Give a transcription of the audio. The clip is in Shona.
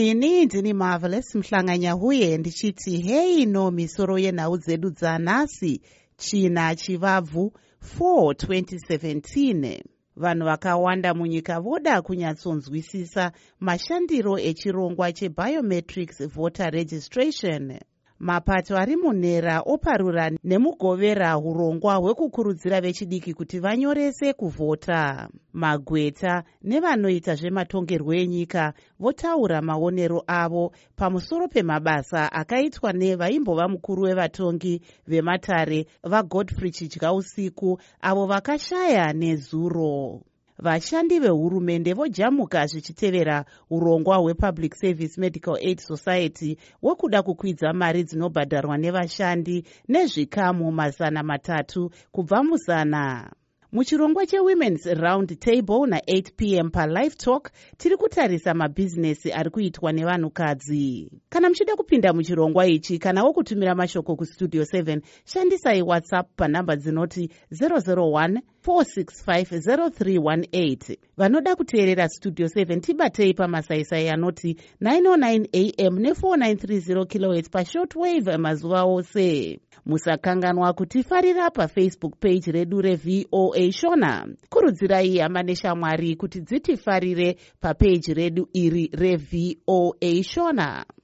Ini ndini Marvelous Mhlanganya huye ndichiti hei no misoro yenhau dzedu dzanhasi china chivabvu 4-2017. Vanhu vakawanda munyika voda kunyatsonzwisisa mashandiro echirongwa chebiometrics voter registration. Mapato ari munhera oparura nemugovera urongwa hwekukurudzira vechidiki kuti vanyorese kuvhota. Magweta nevanoita zvematongerwo enyika votaura maonero avo pamusoro pemabasa akaitwa nevaimbova mukuru wevatongi vematare vaGodfrey Chidyausiku avo vakashaya nezuro. Vashandi vehurumende vojamuka zvichitevera urongwa hwePublic Service Medical Aid Society wekuda kukwidza mari dzinobhadharwa nevashandi nezvikamu 300 kubva muzana. Muchirongwa cheWomen's Round Table na8 p.m. paLive Talk tiri kutarisa mabhizinesi ari kuitwa nevanhukadzi. Kana muchida kupinda muchirongwa ichi kana wokutumira mashoko kuStudio 7, shandisai WhatsApp panhamba dzinoti 001-465-0318. Vanoda kuteerera Studio 7 tibatei pamasaisai anoti 909 AM ne4930 kHz pashortwave mazuva ose. Musakanganwa kutifarira paFacebook page redu reVOA Shona. Kurudzirai hama neshamwari kuti dzitifarire papage redu iri reVOA Shona.